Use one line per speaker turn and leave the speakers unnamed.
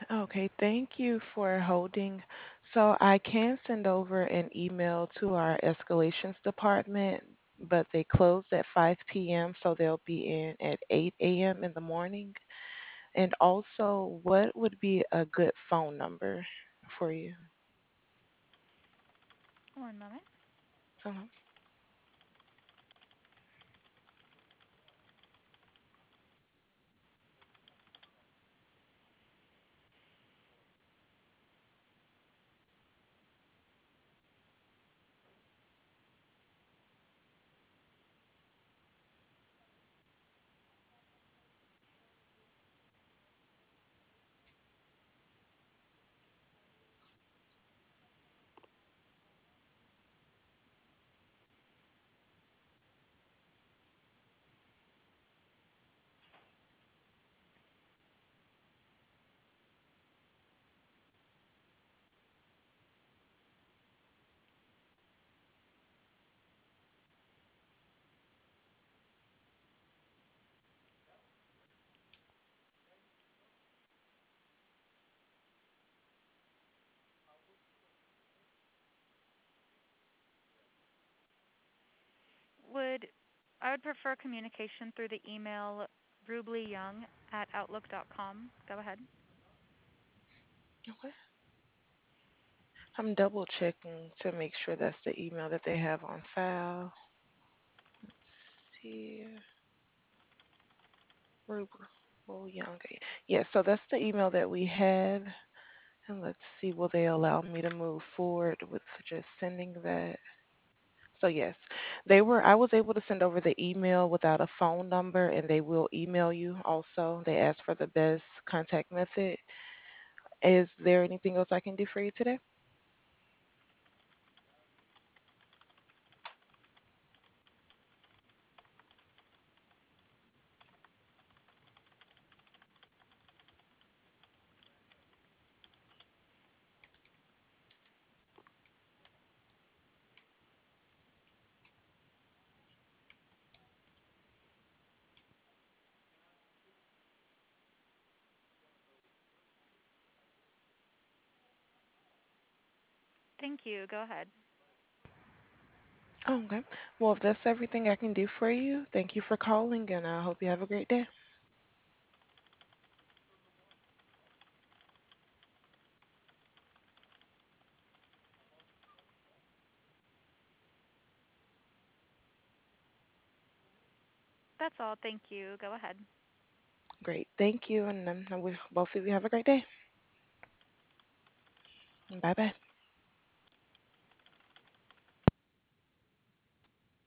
Okay, thank you for holding. So I can send over an email to our escalations department, but they close at 5 p.m., so they'll be in at 8 a.m. in the morning. And also, what would be a good phone number for you?
One moment.
Uh-huh.
Would I would prefer communication through the email rubleyyoung@outlook.com. Go ahead.
Okay. I'm double checking to make sure that's the email that they have on file. Let's see. Ruble Young. Yeah, so that's the email that we have. And let's see, will they allow me to move forward with just sending that? So yes, I was able to send over the email without a phone number, and they will email you also. They asked for the best contact method. Is there anything else I can do for you today?
Thank you. Go ahead.
Oh, okay. Well, if that's everything I can do for you, thank you for calling, and I hope you have a great day.
That's all. Thank you. Go ahead.
Great. Thank you, and I wish both of you have a great day. Bye bye.